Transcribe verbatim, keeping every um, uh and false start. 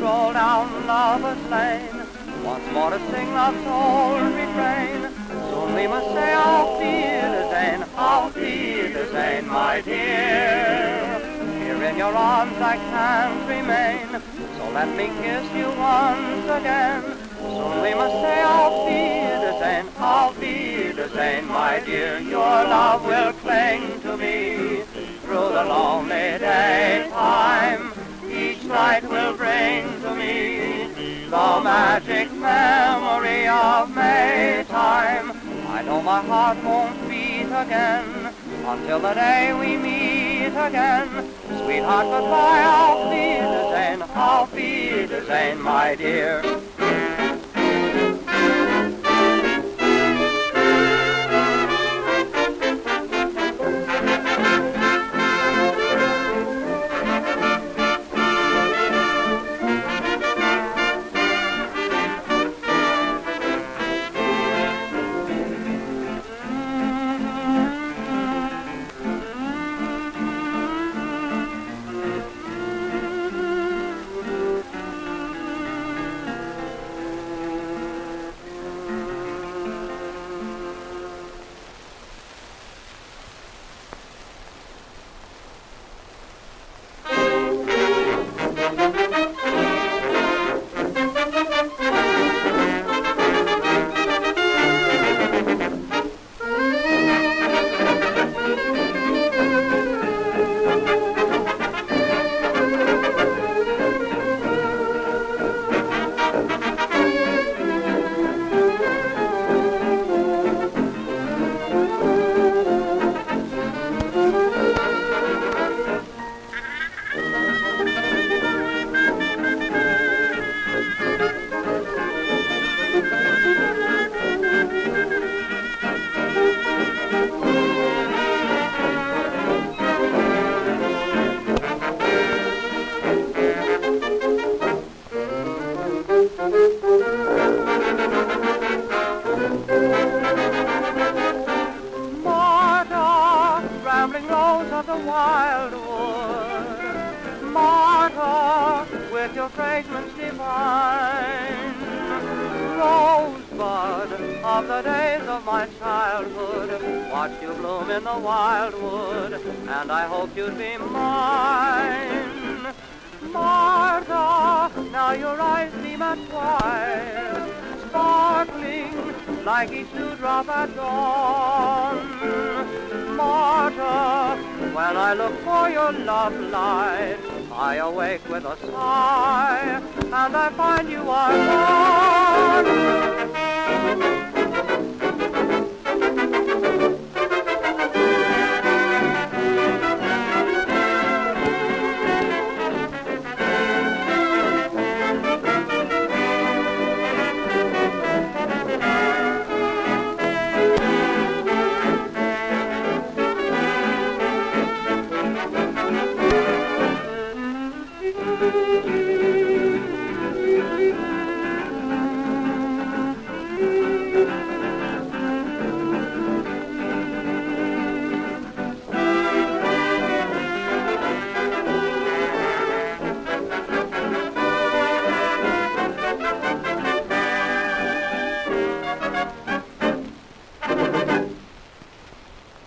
stroll down Lover's Lane, once more to sing love's old refrain. Soon we must say Auf Wiedersehen, Auf Wiedersehen, my dear. Here in your arms I can't remain, so let me kiss you once again. Soon we must say Auf Wiedersehen, Auf Wiedersehen, my dear. Your love will cling to me through the lonely daytime. Each night will bring to me the magic memory of Maytime. I know my heart won't beat again until the day we meet again. Sweetheart, goodbye, Auf Wiedersehen, Auf Wiedersehen, my dear. Marta, rambling rose of the wildwood, Marta, with your fragrance divine, rosebud of the days of my childhood, watched you bloom in the wildwood, and I hoped you'd be mine. Marta, now your eyes seem at twilight, sparkling like each dewdrop at dawn. Marta, when I look for your love light, I awake with a sigh, and I find you are gone.